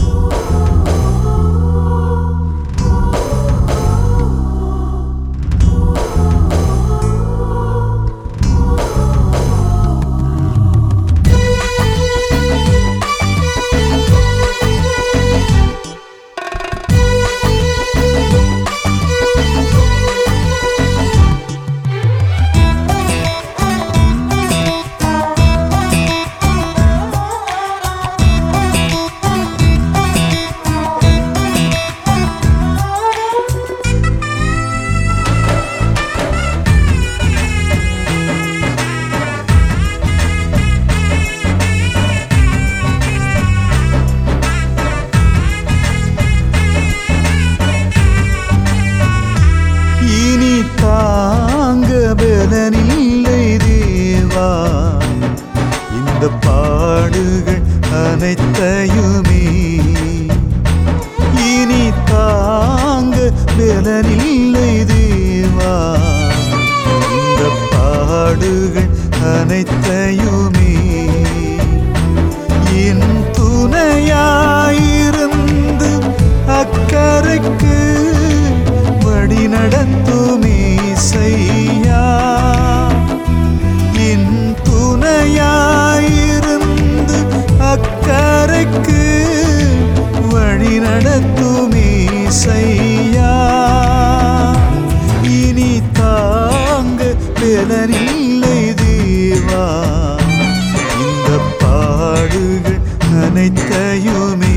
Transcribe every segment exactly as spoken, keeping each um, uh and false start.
பலனில்லை தேவா, இந்த பாடுகள் அனைத்தையுமே இனி தாங்க பலனில்லை தேவா, இந்த பாடுகள் அனைத்தையுமே என் துணையாயிருந்து அக்கரைக்கு வழி நடத்துமே செய்யா, என் துணையாயிருந்து அக்கரைக்கு வழி நடத்துமே செய்யா, இனி தாங்க பலனில்லை தேவா, இந்த பாடுகள் அனைத்தையுமே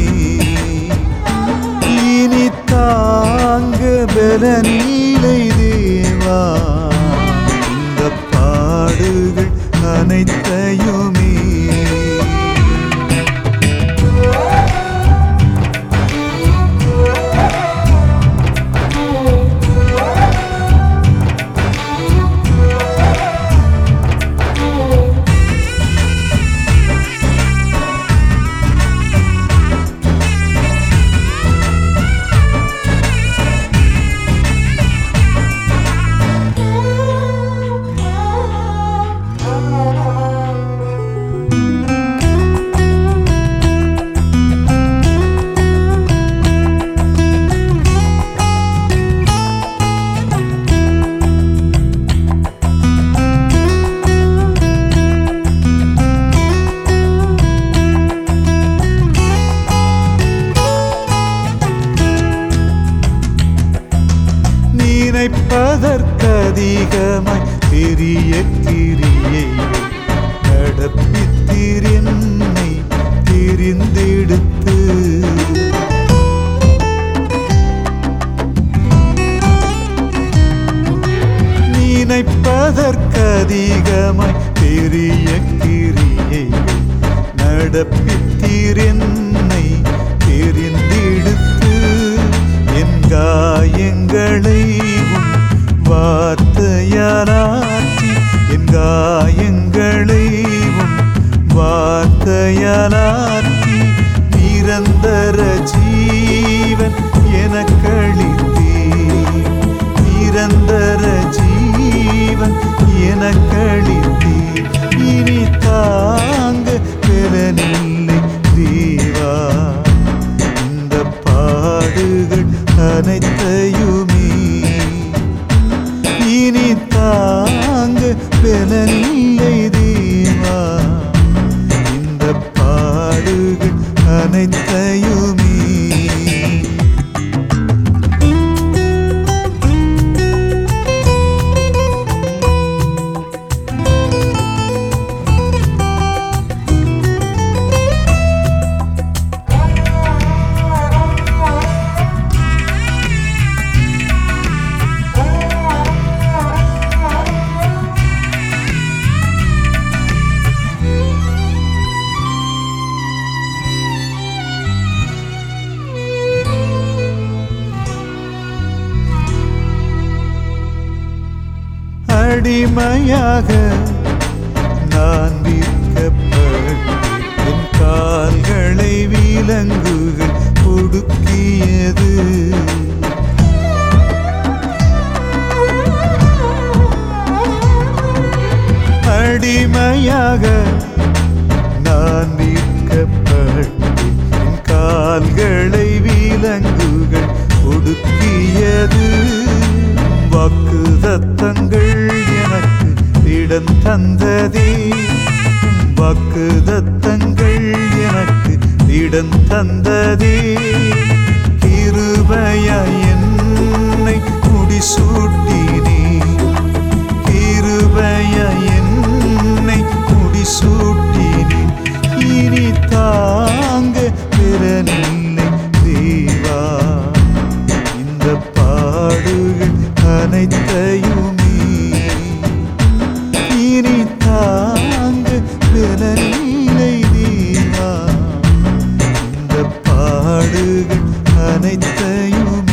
இனி தாங்க பலனில்லை தேவா, இந்த பாடுகள் அனைத்தையுமே நினைப்பதற்கதிகமாய் பெரிய கிரியை நடப்பித்தீர் என்னை தெரிந்தெடுத்து, நினைப்பதற்கதிகமாய் பெரிய கிரியை நடப்பித்தீர் என்னை தெரிந்தெடுத்து, என் காயங்களை வார்த்தையாலாற்றி, என் காயங்களை வார்த்தையாலாற்றி நிரந்தர ஜீவன் எனக்களித்தீர், நிரந்தர ஜீவன் எனக்களித்தீர், இனி தாங்க பலனில்லை தேவா, இந்த பாடுகள் அனைத்தையுமே இனி தாங்க பலனில்லை தேவா, இந்த பாடுகள் அனைத்தையுமே அடிமையாக நான் விற்கப்பட்டு என் கால்களை விலங்குகள் ஒடுக்கியது, அடிமையாக நான் விற்கப்பட்டு என் கால்கள் இடம் தந்ததே கிருபையாய் என்னை முடிசூட்டினே கிருபையாய் என்னை முடிசூட்டினே இனி தாங்க பிறனில்லை தேவா இந்த பாடுகள் அனைத்தையுமே இனி தாங்க பிறனில்லை தேவா இந்த பாடுகள் அனைத்தையுமே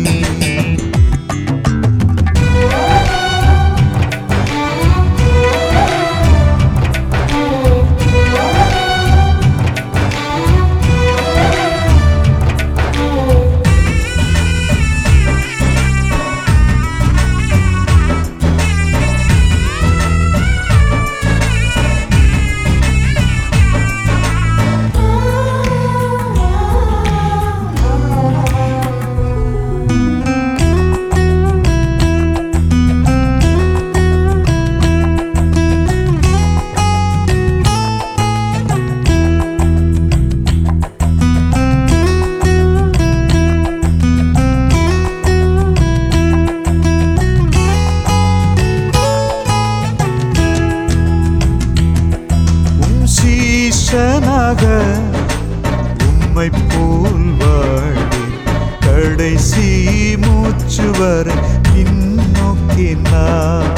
சீஷனாக உம்மை போல் வாழி கடைசி மூச்சு வரை பின்னோக்கினார்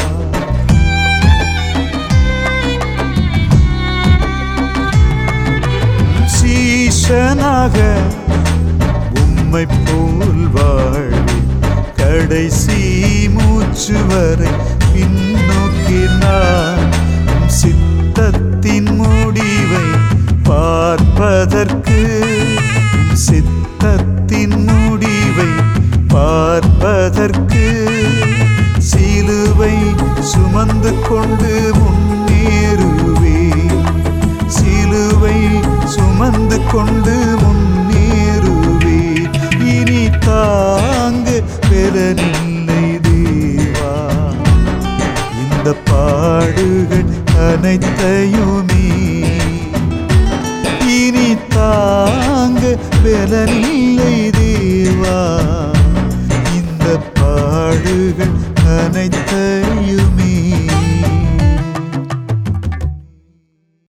சீஷனாக உம்மை போல் வாழி கடைசி மூச்சு வரை பின்னோக்கினார் சித்தத்தின் முடிவை பார்ப்பதற்கு சித்தத்தின் முடிவை பார்ப்பதற்கு சிலுவை சுமந்து கொண்டு முன்னேறுவே சிலுவை சுமந்து கொண்டு முன்னேறுவே இனி தாங்க பெறனில்லை தேவா இந்த பாடுகள் அனைத்தையுமே இனி தாங்க பெறனில்லை தேவா இந்த பாடுகள் அனைத்தையும்